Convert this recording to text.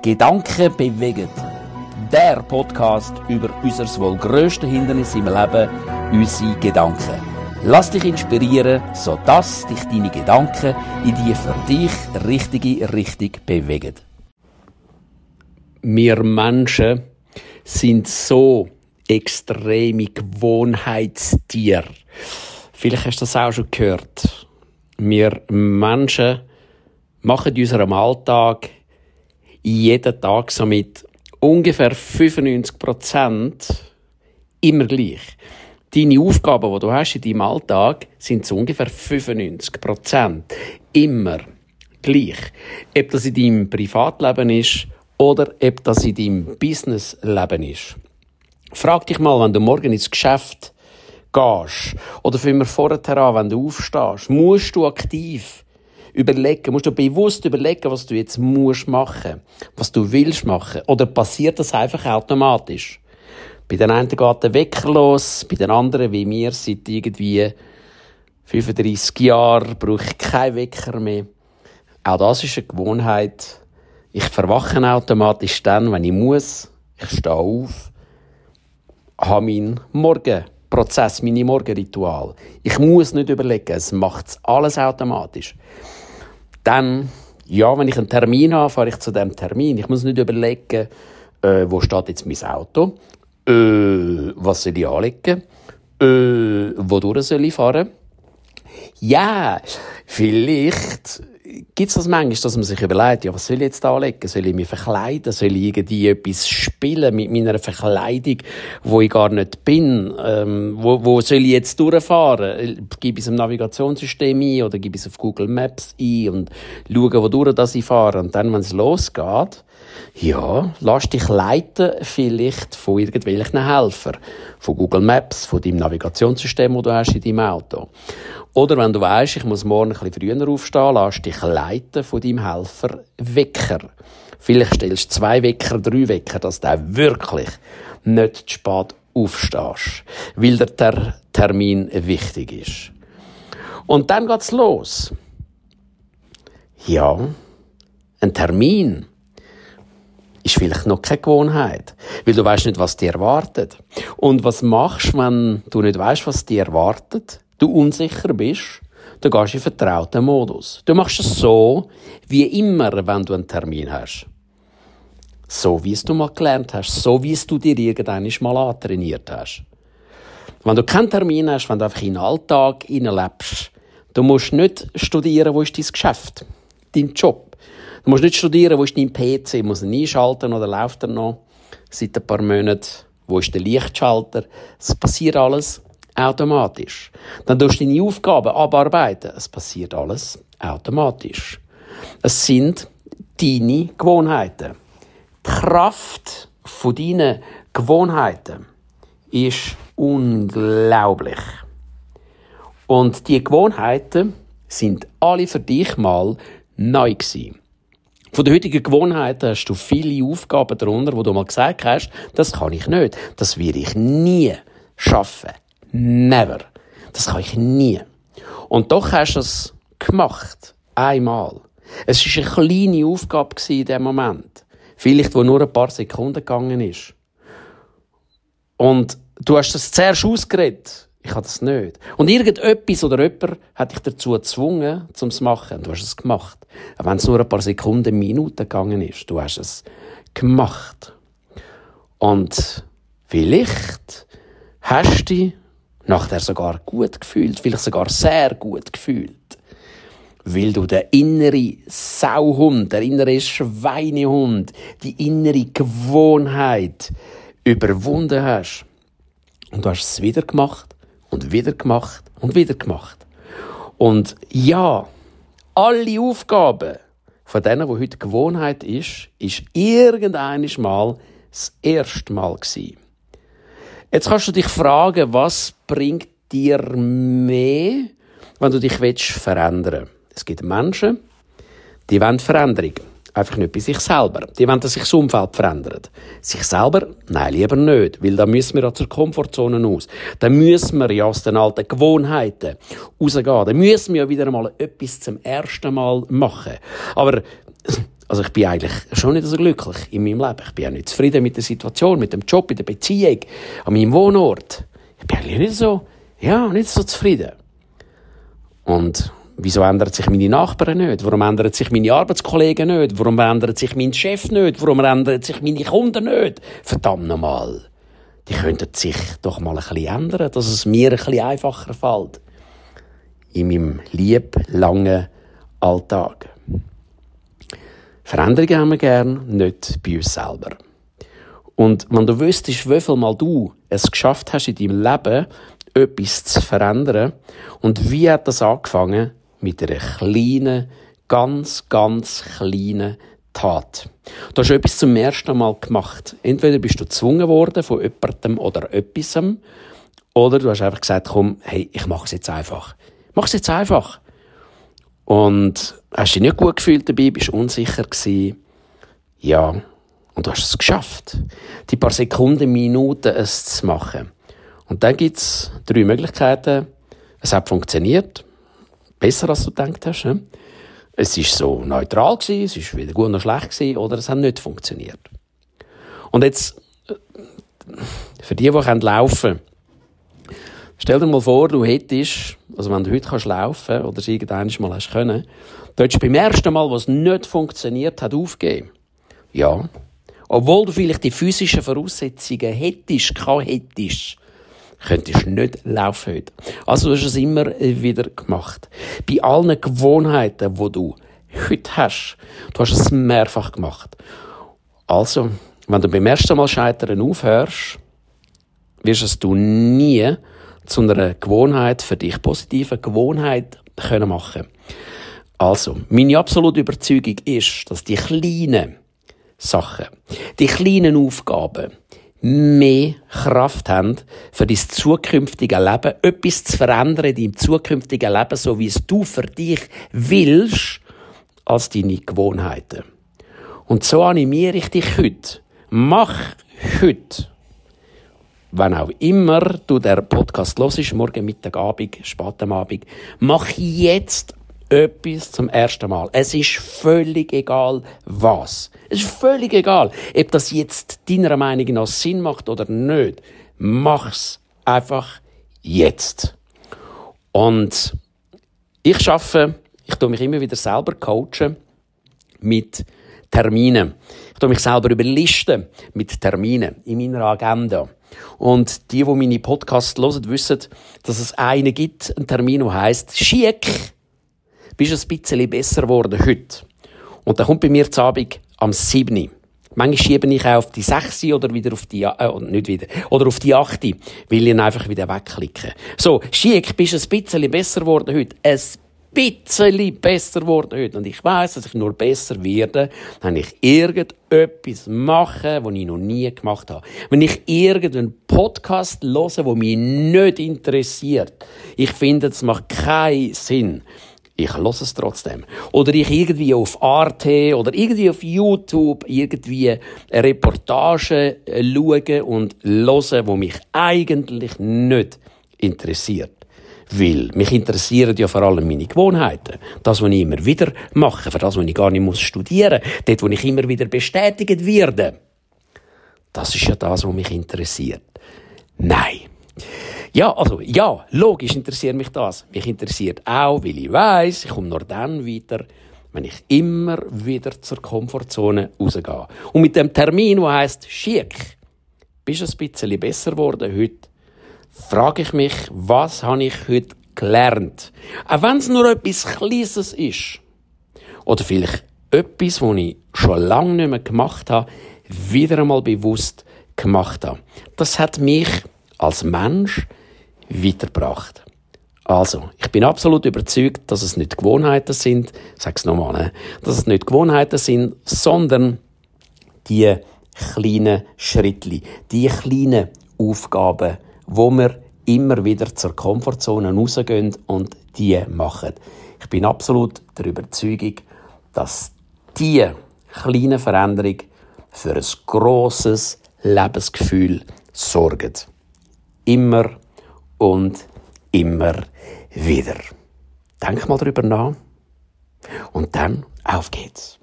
Gedanken bewegen. Der Podcast über unser wohl grösstes Hindernis im Leben, unsere Gedanken. Lass dich inspirieren, sodass dich deine Gedanken in die für dich richtige Richtung bewegen. Wir Menschen sind so extreme Gewohnheitstiere. Vielleicht hast du das auch schon gehört. Wir Menschen machen in unserem Alltag jeden Tag so mit ungefähr 95% immer gleich. Deine Aufgaben, die du hast in deinem Alltag, sind zu ungefähr 95% immer gleich. Ob das in deinem Privatleben ist oder ob das in deinem Businessleben ist. Frag dich mal, wenn du morgen ins Geschäft gehst oder vielmehr vorher an, wenn du aufstehst, musst du aktiv überlegen, musst du bewusst überlegen, was du jetzt musst machen, was du willst machen, oder passiert das einfach automatisch? Bei den einen geht der Wecker los, bei den anderen, wie mir, seit irgendwie 35 Jahren brauche ich keinen Wecker mehr. Auch das ist eine Gewohnheit. Ich verwache automatisch dann, wenn ich muss. Ich stehe auf, habe meinen Morgenprozess, meine Morgenritual. Ich muss nicht überlegen, es macht alles automatisch. Dann, ja, wenn ich einen Termin habe, fahre ich zu diesem Termin. Ich muss nicht überlegen, wo steht jetzt mein Auto, was soll ich anlegen, wodurch soll ich fahren. Ja, vielleicht gibt es das manchmal, dass man sich überlegt, ja, was soll ich jetzt anlegen? Soll ich mich verkleiden? Soll ich irgendwie etwas spielen mit meiner Verkleidung, wo ich gar nicht bin? Wo soll ich jetzt durchfahren? Gebe ich es im Navigationssystem ein oder gebe ich es auf Google Maps ein und schaue, wodurch ich fahre? Und dann, wenn es losgeht, ja, lass dich leiten vielleicht von irgendwelchen Helfern. Von Google Maps, von deinem Navigationssystem, das du hast in deinem Auto. Oder wenn du weisst, ich muss morgen ein bisschen früher aufstehen, lass dich leiten von deinem Helfer Wecker. Vielleicht stellst du 2 Wecker, 3 Wecker, dass du wirklich nicht zu spät aufstehst, weil der Termin wichtig ist. Und dann geht's los. Ja, ein Termin ist vielleicht noch keine Gewohnheit, weil du weisst nicht, was dir erwartet. Und was machst du, wenn du nicht weisst, was dir erwartet? Du unsicher bist, dann gehst du in vertrauten Modus. Du machst es so, wie immer, wenn du einen Termin hast. So, wie es du mal gelernt hast, so, wie es du dir irgendwann mal antrainiert hast. Wenn du keinen Termin hast, wenn du einfach in den Alltag hineinlebst, du musst nicht studieren, wo ist dein Geschäft, dein Job. Du musst nicht studieren, wo ist dein PC, muss ihn einschalten oder läuft er noch seit ein paar Monaten, wo ist der Lichtschalter. Es passiert alles automatisch. Dann tust du deine Aufgaben abarbeiten. Es passiert alles automatisch. Es sind deine Gewohnheiten. Die Kraft von deinen Gewohnheiten ist unglaublich. Und die Gewohnheiten sind alle für dich mal neu gewesen. Von den heutigen Gewohnheiten hast du viele Aufgaben darunter, wo du mal gesagt hast, das kann ich nicht. Das werde ich nie schaffen. Never. Das kann ich nie. Und doch hast du es gemacht. Einmal. Es war eine kleine Aufgabe in diesem Moment. Vielleicht, wo nur ein paar Sekunden gegangen ist. Und du hast es zuerst ausgeredet. Ich habe das nicht. Und irgendetwas oder jemand hat dich dazu gezwungen, um es zu machen. Du hast es gemacht. Auch wenn es nur ein paar Sekunden, Minuten gegangen ist. Du hast es gemacht. Und vielleicht hast du dich nachher sogar gut gefühlt, vielleicht sogar sehr gut gefühlt. Weil du den inneren Sauhund, den inneren Schweinehund, die innere Gewohnheit überwunden hast. Und du hast es wieder gemacht und wieder gemacht und wieder gemacht. Und ja, alle Aufgaben von denen, die heute Gewohnheit ist irgendein Mal das erste Mal gewesen. Jetzt kannst du dich fragen, was bringt dir mehr, wenn du dich verändern willst. Es gibt Menschen, die wollen Veränderung. Einfach nicht bei sich selber. Die wollen, dass sich das Umfeld verändert. Sich selber? Nein, lieber nicht. Weil da müssen wir ja zur Komfortzone aus. Da müssen wir ja aus den alten Gewohnheiten rausgehen. Da müssen wir ja wieder einmal etwas zum ersten Mal machen. Aber Also ich bin eigentlich schon nicht so glücklich in meinem Leben. Ich bin auch nicht zufrieden mit der Situation, mit dem Job, mit der Beziehung, an meinem Wohnort. Ich bin eigentlich nicht so zufrieden. Und wieso ändert sich meine Nachbarn nicht? Warum ändern sich meine Arbeitskollegen nicht? Warum ändert sich mein Chef nicht? Warum ändern sich meine Kunden nicht? Verdammt nochmal. Die könnten sich doch mal ein bisschen ändern, dass es mir ein bisschen einfacher fällt. In meinem langen Alltag. Veränderungen haben wir gern, nicht bei uns selber. Und wenn du wüsstest, wie viel Mal du es geschafft hast, in deinem Leben etwas zu verändern, und wie hat das angefangen? Mit einer kleinen, ganz, ganz kleinen Tat. Du hast etwas zum ersten Mal gemacht. Entweder bist du gezwungen worden von jemandem oder etwasem, oder du hast einfach gesagt, komm, hey, ich mache es jetzt einfach. Mach es jetzt einfach. Und hast dich nicht gut gefühlt dabei, bist unsicher gewesen. Ja, und du hast es geschafft. Die paar Sekunden, Minuten, es zu machen. Und dann gibt es 3 Möglichkeiten. Es hat funktioniert. Besser, als du gedacht hast. Ne? Es war so neutral gewesen, es war weder gut noch schlecht gewesen, oder es hat nicht funktioniert. Und jetzt, für die laufen können, stell dir mal vor, du hättest, also wenn du heute laufen kannst, oder es irgendwann mal hast können, du hättest beim ersten Mal, was nicht funktioniert hat, aufgeben. Ja. Obwohl du vielleicht die physischen Voraussetzungen hättest, könntest nicht laufen heute. Also du hast es immer wieder gemacht. Bei allen Gewohnheiten, die du heute hast, du hast es mehrfach gemacht. Also, wenn du beim ersten Mal Scheitern aufhörst, wirst du nie zu einer Gewohnheit, für dich positive Gewohnheit können machen. Also, meine absolute Überzeugung ist, dass die kleinen Sachen, die kleinen Aufgaben mehr Kraft haben, für dein zukünftige Leben etwas zu verändern in deinem zukünftigen Leben, so wie es du für dich willst, als deine Gewohnheiten. Und so animiere ich dich heute. Mach heute, wenn auch immer du den Podcast hörst, morgen, Mittag, Abend, spät am Abend, mach jetzt etwas zum ersten Mal. Es ist völlig egal, was. Es ist völlig egal, ob das jetzt deiner Meinung nach Sinn macht oder nicht. Mach's einfach jetzt. Und ich tue mich immer wieder selber coachen mit Terminen. Ich tue mich selber überlisten mit Terminen in meiner Agenda. Und die meine Podcasts hören, wissen, dass es einen gibt, einen Termin, der heisst «Schick, bist ein bisschen besser geworden heute». Und der kommt bei mir zu Abend am 7. Manchmal schiebe ich auch auf die 6 oder wieder auf die, oder auf die 8, weil ich ihn einfach wieder wegklicke. So, «Schick, bist ein bisschen besser geworden heute». Ein bisschen besser geworden heute. Und ich weiss, dass ich nur besser werde, wenn ich irgendetwas mache, was ich noch nie gemacht habe. Wenn ich irgendeinen Podcast höre, der mich nicht interessiert. Ich finde, das macht keinen Sinn. Ich höre es trotzdem. Oder ich irgendwie auf Arte oder irgendwie auf YouTube irgendwie eine Reportage schaue und höre, die mich eigentlich nicht interessiert. Weil mich interessieren ja vor allem meine Gewohnheiten. Das, was ich immer wieder mache, für das, was ich gar nicht studieren muss. Dort, wo ich immer wieder bestätigt werde. Das ist ja das, was mich interessiert. Nein. Ja, logisch interessiert mich das. Mich interessiert auch, weil ich weiss, ich komme nur dann weiter, wenn ich immer wieder zur Komfortzone rausgehe. Und mit dem Termin, der heisst «Schick, bist ein bisschen besser geworden heute», frage ich mich, was habe ich heute gelernt? Auch wenn es nur etwas Kleines ist. Oder vielleicht etwas, was ich schon lange nicht mehr gemacht habe, wieder einmal bewusst gemacht habe. Das hat mich als Mensch weitergebracht. Also, ich bin absolut überzeugt, dass es nicht Gewohnheiten sind, ich sage es nochmal, dass es nicht Gewohnheiten sind, sondern die kleinen Schrittli, die kleinen Aufgaben, wo wir immer wieder zur Komfortzone rausgehen und die machen. Ich bin absolut der Überzeugung, dass diese kleine Veränderung für ein grosses Lebensgefühl sorgt. Immer und immer wieder. Denk mal darüber nach und dann auf geht's.